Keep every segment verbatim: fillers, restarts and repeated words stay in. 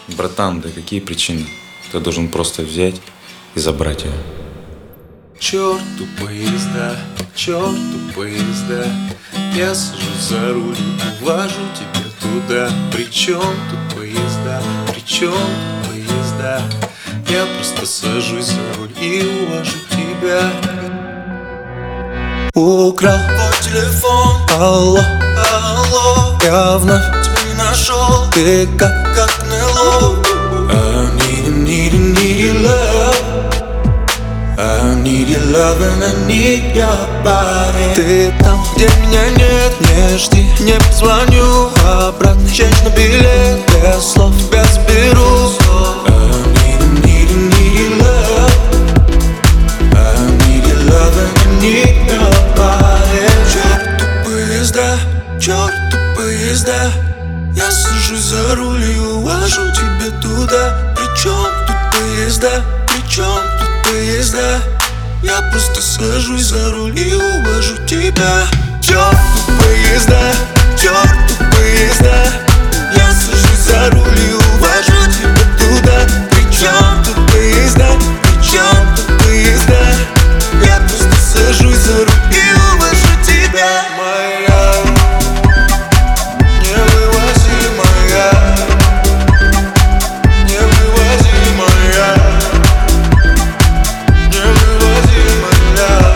Братан, да какие причины? Ты должен просто взять и забрать ее. Черту поезда, черту поезда, я сажусь за руль, увожу тебя туда. Причем тут поезда, причем тут поезда, я просто сажусь за руль и увожу тебя. Украл твой телефон, алло, алло, я вновь тебя не нашел, ты как, как НЛО. I need, need, need love, I need your love and I need your body. Ты там, где меня нет, не жди, не позвоню. Обратный чек на билет, без слов тебя заберу. I need, need, need love, I need your love and I need your body. Черту поезда, черту поезда, я сажусь за руль и увожу тебя туда. Причем тут поезда, причем тут поезда, я просто сажусь за руль и увожу тебя. Черту поезда, черту поезда, я сажусь за руль и увожу тебя туда. Причем тут поезда, причем тут поезда, я просто сажусь за руль и увожу тебя. Моя невывозимая, невывозимая, невывозимая.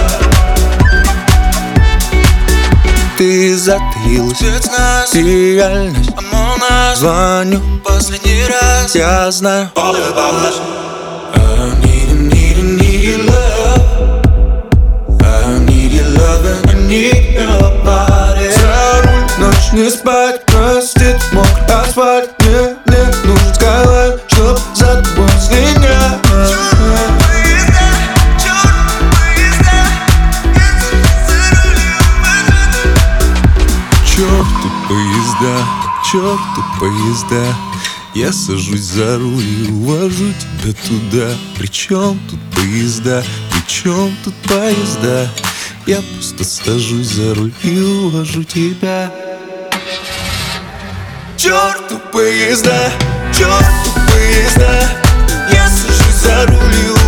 Ты затаилась, реальность, звоню последний раз, я знаю. I need, need, need love, I need your love and I need your body. За руль, ночь не спать, простит мокрый асфальт. Мне не нужен скайлайн, чтоб за тобой слинять. Черту поезда, черту поезда, я сажусь за руль и увожу тебя туда. Причем тут поезда, причем тут поезда, я просто сажусь за руль и увожу тебя. Черту поезда, черту поезда, я сажусь за руль и